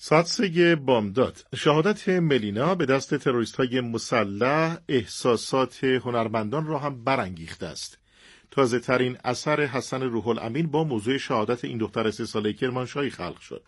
ساعت 3 بامداد. شهادت ملینا به دست تروریست‌های مسلح احساسات هنرمندان را هم برانگیخته است. تازه ترین اثر حسن روح الامین با موضوع شهادت این دختر 3 ساله کرمانشاهی خلق شد.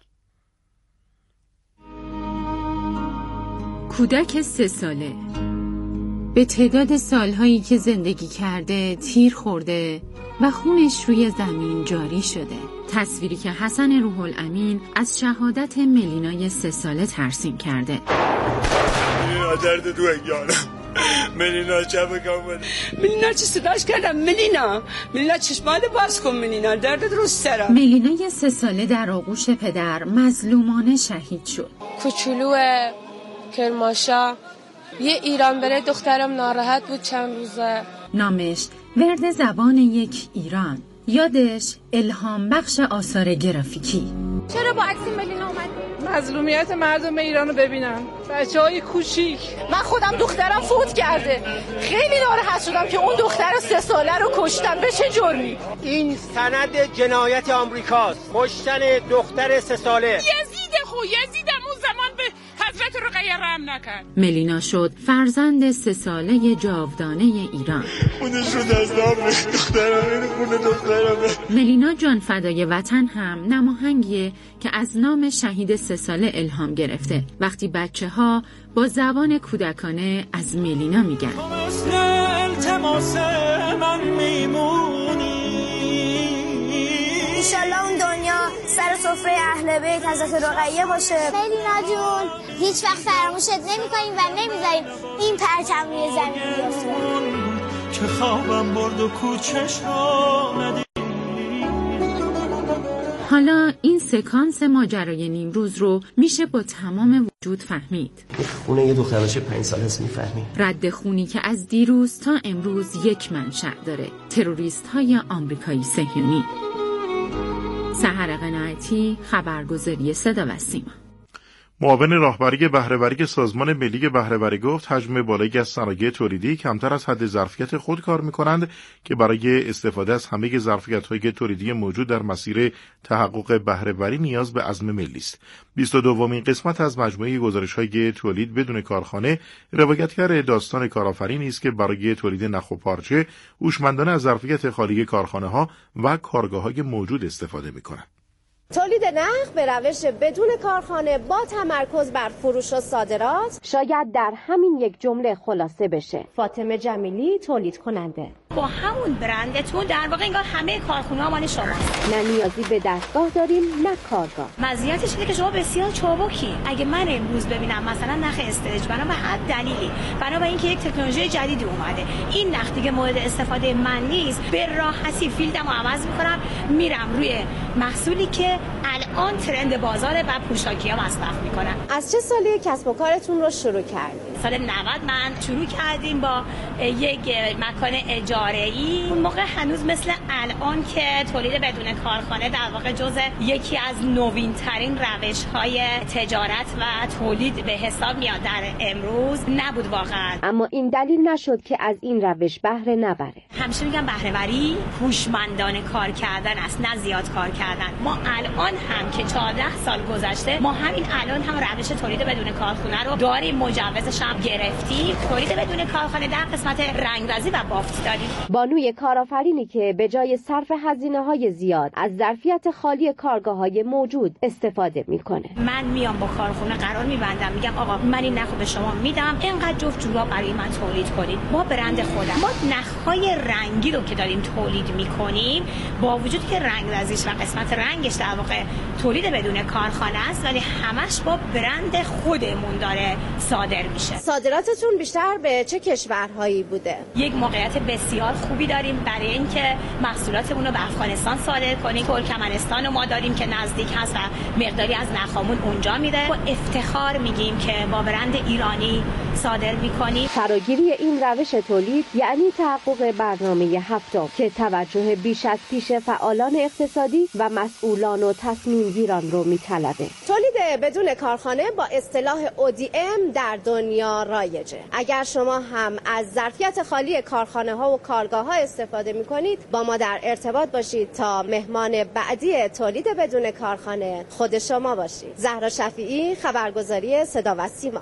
کودک 3 ساله به تعداد سالهایی که زندگی کرده تیر خورده و خونش روی زمین جاری شده. تصویری که حسن روح الامین از شهادت ملینای 3 ساله ترسیم کرده. ملینا درد تو انگارم. ملینا چه بکنم؟ ملینا چی صداش کردم؟ ملینا چشمان باز کن. ملینا درد رو سرم. ملینای 3 ساله در آغوش پدر مظلومانه شهید شد. کوچولو کرمانشاه یه ایران بره دخترم ناراحت بود چند روزه. نامش ورد زبان یک ایران، یادش الهام بخش آثار گرافیکی. چرا با عکس ملینا اومد؟ مظلومیت مردم ایران رو ببینن. بچه‌های کوچیک. من خودم دخترم فوت کرده. خیلی ناراحت شدم که اون دختر 3 ساله رو کشتن. به چه جرمی؟ این سند جنایت آمریکاست. کشتن دختر 3 ساله. یزیدم اون زمان به حضرت رقیه رحم نکرد. ملینا شد فرزند 3 ساله جاودانه ایران. خونش رو دستام دخترم. خونه دخترم. ملینا جان فدای وطن هم نماهنگیه که از نام شهید 3 ساله الهام گرفته. وقتی بچه‌ها با زبان کودکانه از ملینا میگن التماس من میمونی. انشالله اون دنیا سر سفره اهل بیت حضرت رقیه باشه. ملینا جون هیچ وقت فراموشت نمی‌کنیم و نمیذاریم این پرچم روی زمین بیفته. که خوابم برد و کوچش رو ندید. حالا این سکانس ماجرای نیمروز رو میشه با تمام وجود فهمید. خونه یه دخترش 5 ساله است میفهمی. رد خونی که از دیروز تا امروز یک منشأ داره. تروریست‌های آمریکایی صهیونی. سحر قناعتی، خبرگزاری صدا و سیما. معاون راهبری بهره‌وری سازمان ملی بهره‌وری گفت حجم بالایی از صنایع تولیدی کمتر از حد ظرفیت خود کار می‌کنند که برای استفاده از همه ظرفیت‌های تولیدی موجود در مسیر تحقق بهره‌وری نیاز به عزم ملی است. 22مین قسمت از مجموعه گزارش‌های تولید بدون کارخانه روایتگر داستان کارآفرینی است که برای تولید نخ و پارچه هوشمندانه از ظرفیت خالی کارخانه‌ها و کارگاه‌های موجود استفاده می‌کنند. تولید نخ به روش بدون کارخانه با تمرکز بر فروش و صادرات شاید در همین یک جمله خلاصه بشه. فاطمه جمیلی، تولید کننده. با همون برندتون در واقع انگار همه کارخونه‌ها مال شماست. نه نیازی به دستگاه داریم نه کارگاه. مزیتش اینه که شما بسیار چابکی. اگه من امروز ببینم مثلا نخ استرچ بنا به هر دلیلی، بنا به اینکه یک تکنولوژی جدیدی اومده، این نخ دیگه مورد استفاده من نیست، به راحتی فیلدمو عوض می‌کنم، میرم روی محصولی که الان ترند بازار و پوشاکی‌ها مصرف می‌کنن. از چه سالی کسب و کارتون رو شروع کردید؟ سال 90 من شروع کردیم با یک مکان اجاره‌ای. اون موقع هنوز مثل الان که تولید بدون کارخانه در واقع جزء یکی از نوین‌ترین روش‌های تجارت و تولید به حساب میاد در امروز نبود واقعا. اما این دلیل نشد که از این روش بهره نبره. همیشه میگم بهره‌وری هوشمندانه کار کردن است، نه زیاد کار کردن. ما الان هم که 14 سال گذشته، ما همین الان هم روش تولید بدون کارخانه رو داریم، مجوزش هم گرفتیم. تولید بدون کارخانه در قسمت رنگرزی و بافت داریم. بانوی کارآفرینی که به جای صرف هزینه‌های زیاد از ظرفیت خالی کارگاه‌های موجود استفاده می‌کنه. من میام با کارخونه قرار می‌بندم، میگم آقا من این نخو به شما میدم، اینقدر جفت جوراب برای من تولید کنید با برند خودم. ما نخ‌های رنگی رو که داریم تولید می‌کنیم، با وجودی که رنگرزیش و قسمت رنگش در واقع تولید بدون کارخانه است، ولی همش با برند خودمون داره صادر میشه. صادراتتون بیشتر به چه کشورهایی بوده؟ یک موقعیت بسیار خوبی داریم برای اینکه محصولاتمون رو به افغانستان صادر کنیم. ترکمنستان رو ما داریم که نزدیک هست و مقداری از نخامون اونجا میره. با افتخار میگیم که با برند ایرانی صادر میکنیم. فراگیری این روش تولید یعنی تحقق بر برنامه 7 که توجه بیش از پیش فعالان اقتصادی و مسئولان و تصمیم گیران رو میطلبه. تولید بدون کارخانه با اصطلاح ODM در دنیا رایجه. اگر شما هم از ظرفیت خالی کارخانه ها و کارگاه ها استفاده میکنید با ما در ارتباط باشید تا مهمان بعدی تولید بدون کارخانه خود شما باشید. زهرا شفیعی، خبرگزاری صدا و سیما.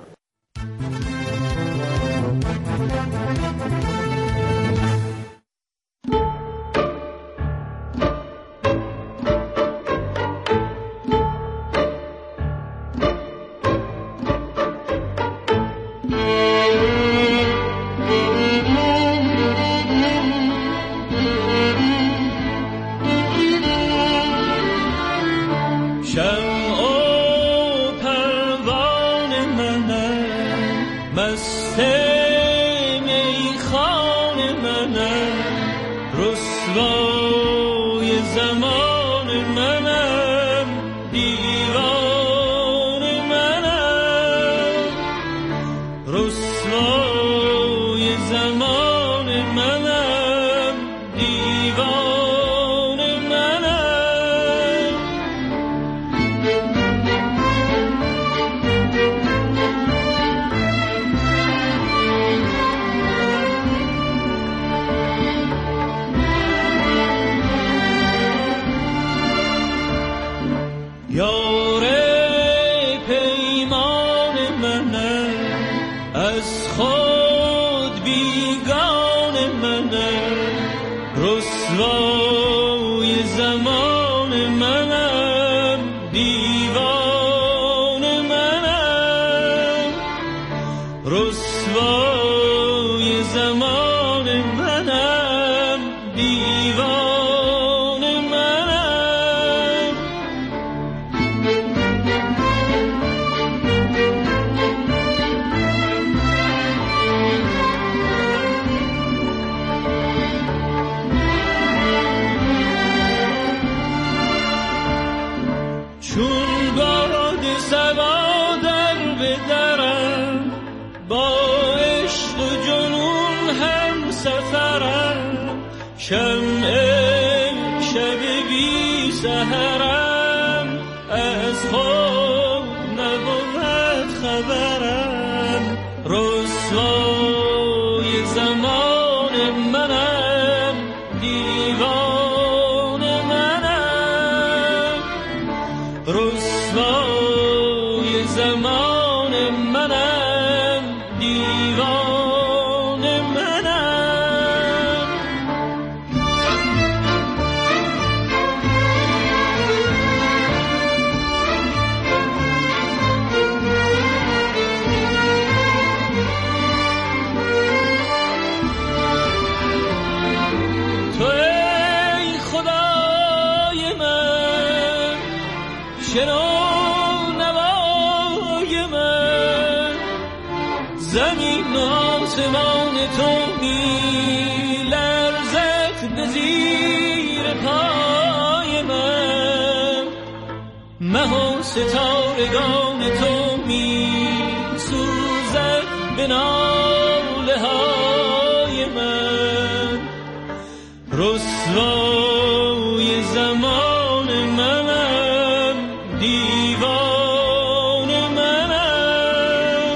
ستارگان تو می سوزد به ناله های من، رسوای زمان منم، دیوان منم،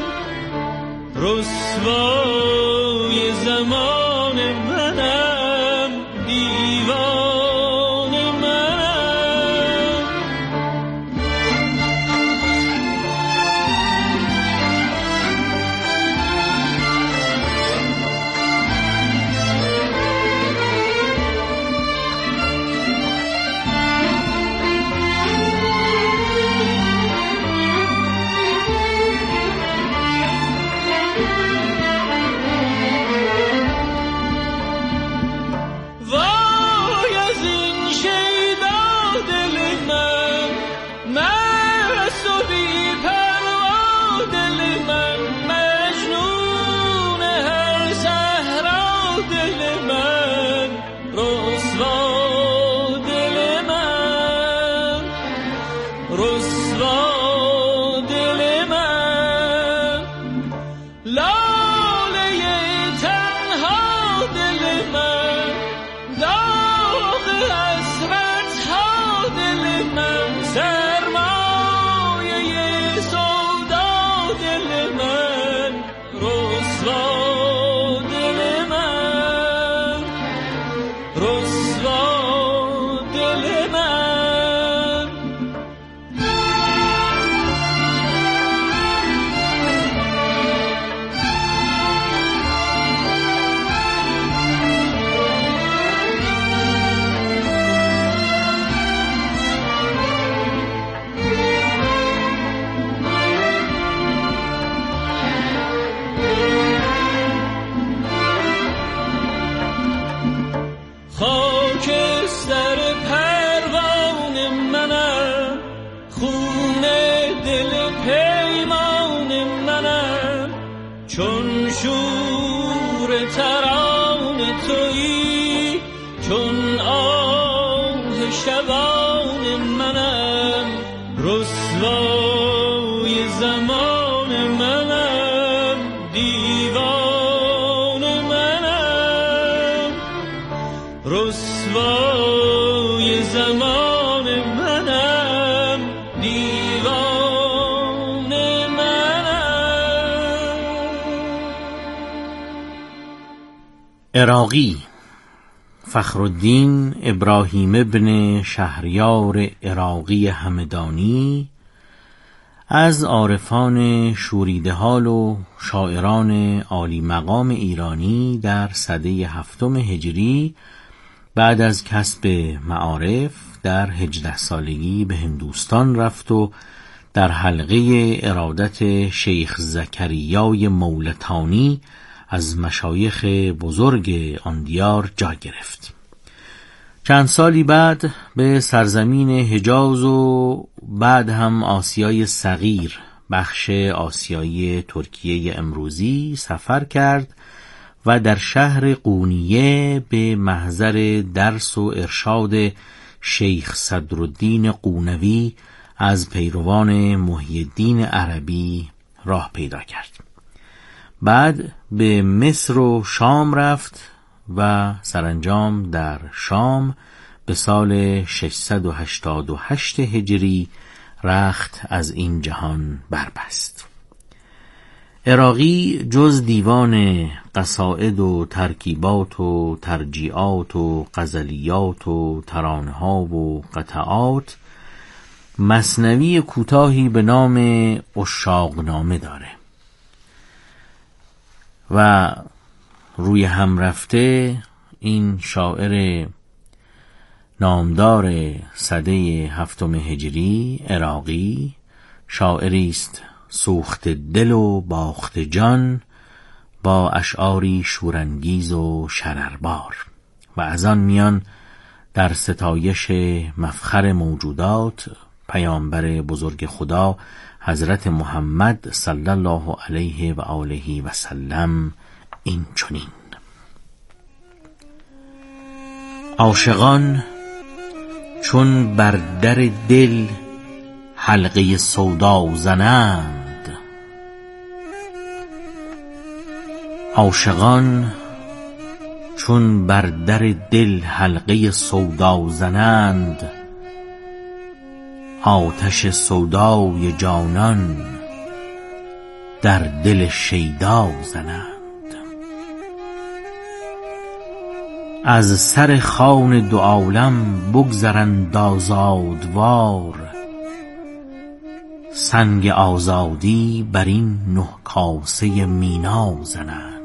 رسوای زمان منم، دیوان منم. لاله تنها دل من دیوان منم، رسوای زمان منم، دیوان منم، رسوای زمان منم، دیوان منم. عراقی فخرالدین ابراهیم ابن شهریار عراقی همدانی از عارفان شوریده حال و شاعران عالی مقام ایرانی در سده 7 هجری بعد از کسب معارف در 18 سالگی به هندوستان رفت و در حلقه ارادت شیخ زکریای مولتانی از مشایخ بزرگ آن دیار جا گرفت. چند سالی بعد به سرزمین حجاز و بعد هم آسیای صغیر، بخش آسیایی ترکیه امروزی سفر کرد و در شهر قونیه به محضر درس و ارشاد شیخ صدرالدین قونوی از پیروان محی الدین عربی راه پیدا کرد. بعد به مصر و شام رفت و سرانجام در شام به سال 688 هجری رخت از این جهان بربست. عراقی جز دیوان قصائد و ترکیبات و ترجیعات و غزلیات و ترانه‌ها و قطعات، مثنوی کوتاهی به نام عشاقنامه داره و روی هم رفته این شاعر نامدار سده 7 هجری عراقی شاعری است سوخت دل و باخت جان با اشعاری شورانگیز و شرربار و از آن میان در ستایش مفخر موجودات پیامبر بزرگ خدا حضرت محمد صلی الله علیه و آله و سلم این چنین: عاشقان چون بر در دل حلقه سودا زنند، عاشقان چون بر در دل حلقه سودا زنند، آتش سودای جانان در دل شیدا زنند. از سر خوان دو عالم بگذرند آزادوار، سنگ آزادی بر این 9 کاسه مینا زنند.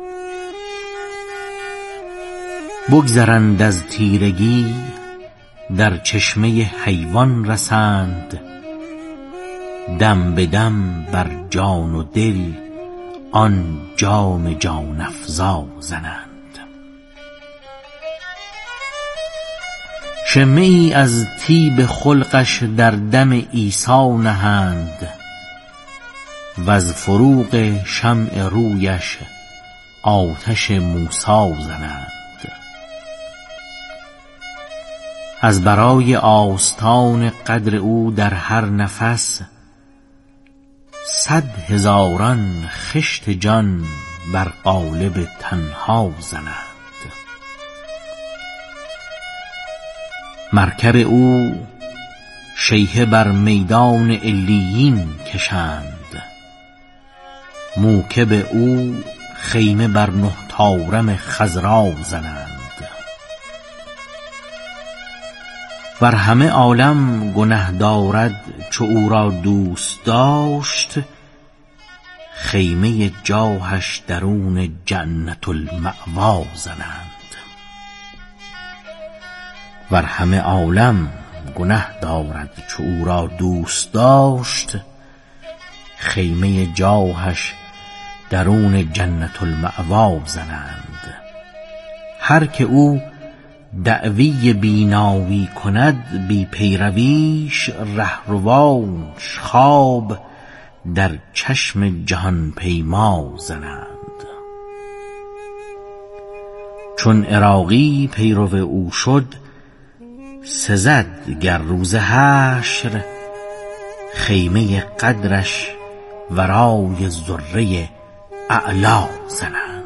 بگذرند از تیرگی در چشمه حیوان رسند، دم به دم بر جان و دل آن جام جان افزا زنند. شمعی از طیب خلقش در دم عیسی نهند، وز فروغ شمع رویش آتش موسی زنند. از برای آستان قدر او در هر نفس، 100,000 خشت جان بر قالب تنها زنند. مرکب او شیهه بر میدان علیین کشند، موکب او خیمه بر 9 طارم خضرا زنند. ور همه عالم گنه دارد چو او را دوست داشت، خیمه جاهش درون جنت المأوا زنند. ور همه عالم گنه دارد چو او را دوست داشت، خیمه جاهش درون جنت المأوا زنند. هر که او دعوی بینایی کند بی پیرویش، رهروانش خواب در چشم جهان پیما زنند. چون عراقی پیرو او شد، سزد گر روز حشر خیمه قدرش ورای ذره اعلا زنند.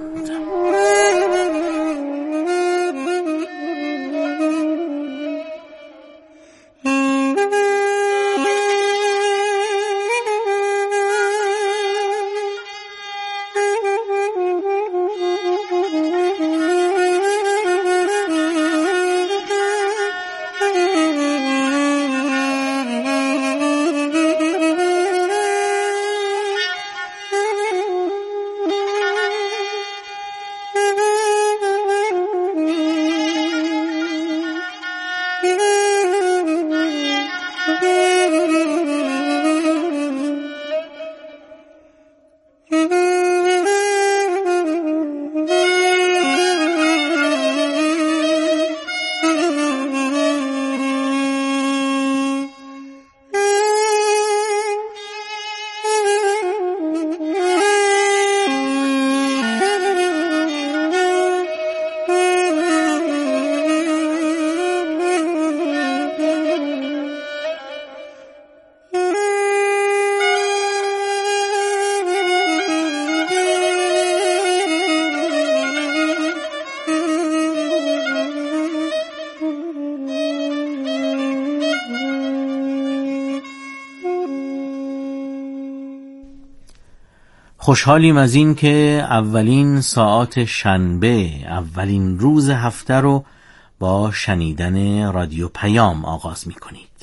خوشحالیم از این که اولین ساعات شنبه، اولین روز هفته رو با شنیدن رادیو پیام آغاز می کنید.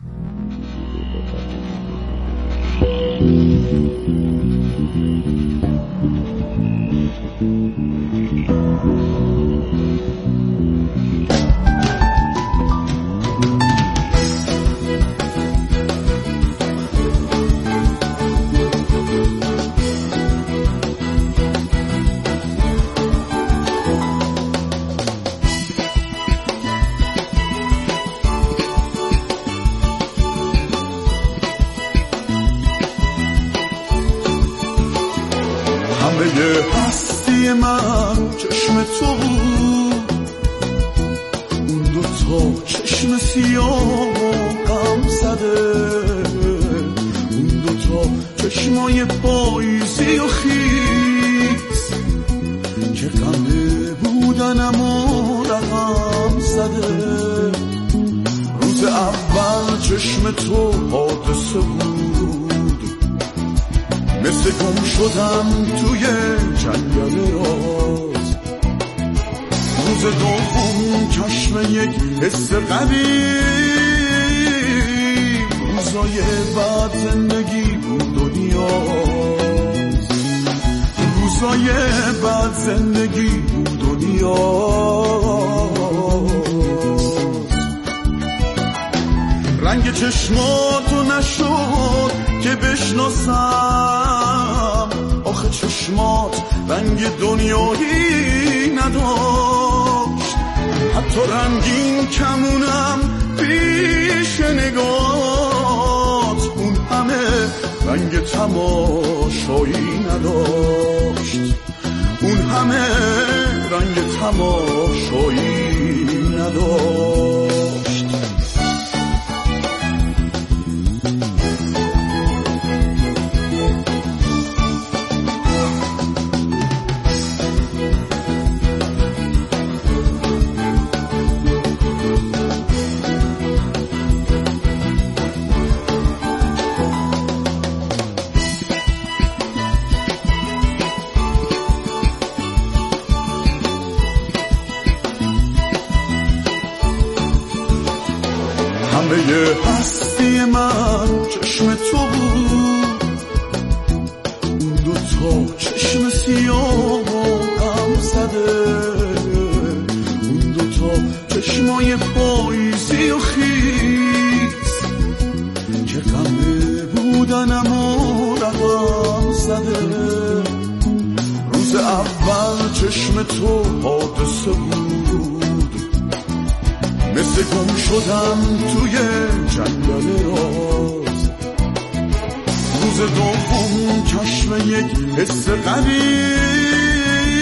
هستی من چشم تو بود، اون دوتا چشم سیاه غم زده، اون دوتا چشمای پاییزی و خیس که غمه بودنم و رقم زده. روز اول چشم تو حادثه بود، مثل گم شدم توی جنگل راز. روز دوم چشم یک حس قدیم، روزای بعد زندگی بود دنیاست، روزای بعد زندگی بود دنیاست. رنگ چشماتو نشد که بشناسم، آخه چشمات رنگ دنیایی نداشت، حتی رنگین کمونم پیش نگات اون همه رنگ تماشایی نداشت، اون همه رنگ تماشایی نداشت. هستی من چشم تو بود، اون دوتا چشم سیاه غم زده، اون دوتا چشمای پاییزی و خیس که غمه بودنم و رقم زده. روز اول چشم تو حادثه بود، مثل گم شدم توی جنگل راز. روز دوم چشم یک حس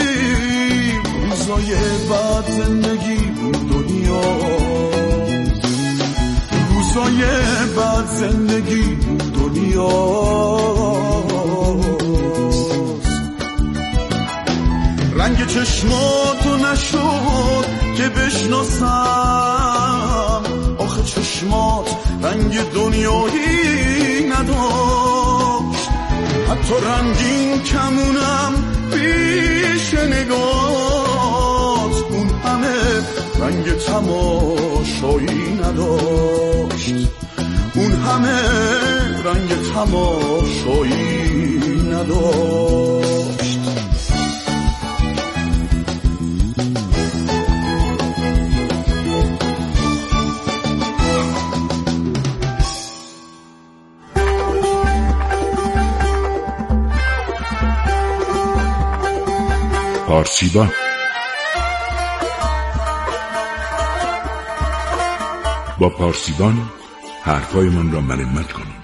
قدیم، روزای بعد زندگی بود دنیاست، روزای بعد زندگی دنیاست. رنگ چشماتو نشد که بشناسم، آخه چشمات رنگ دنیایی نداشت. حتی رنگین کمونم پیش نگات، اون همه رنگ تماشایی نداشت. اون همه رنگ تماشایی نداشت. پارسیبان با پارسیبان حرفایمان را مرمت کنیم.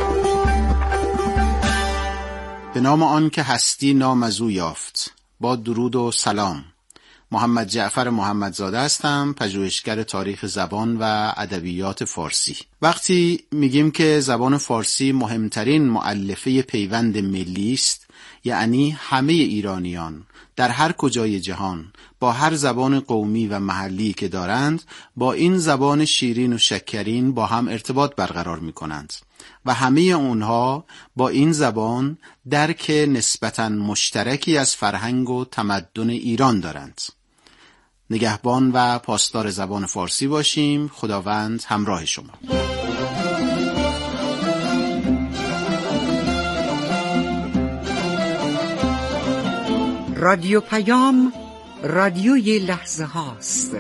به نام آن که هستی نام از او یافت. با درود و سلام. محمد جعفر محمدزاده هستم، پژوهشگر تاریخ زبان و ادبیات فارسی. وقتی میگیم که زبان فارسی مهمترین مؤلفه پیوند ملی است، یعنی همه ایرانیان در هر کجای جهان با هر زبان قومی و محلی که دارند با این زبان شیرین و شکرین با هم ارتباط برقرار می کنند و همه اونها با این زبان درک نسبتاً مشترکی از فرهنگ و تمدن ایران دارند. نگهبان و پاسدار زبان فارسی باشیم. خداوند همراه شما. رادیو پیام، رادیوی لحظه هاست.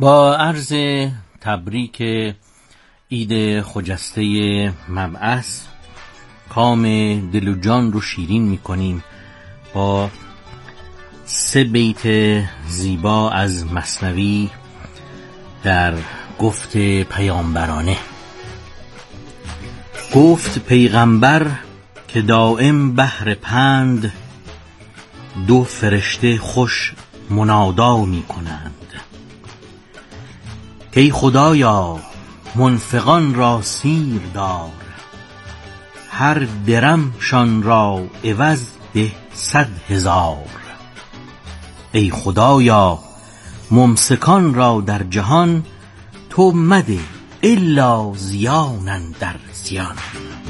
با عرض تبریک عید خجسته مبعث کام دل و جان رو شیرین می‌کنیم با 3 بیت زیبا از مثنوی در گفت پیامبرانه. گفت پیغمبر که دائم بهر پند 2 فرشته خوش منادا می کنند که ای خدایا منفقان را سیر دار، هر درم شان را عوض ده 100,000. ای خدایا ممسکان را در جهان تو مده الا زیانن در زیان.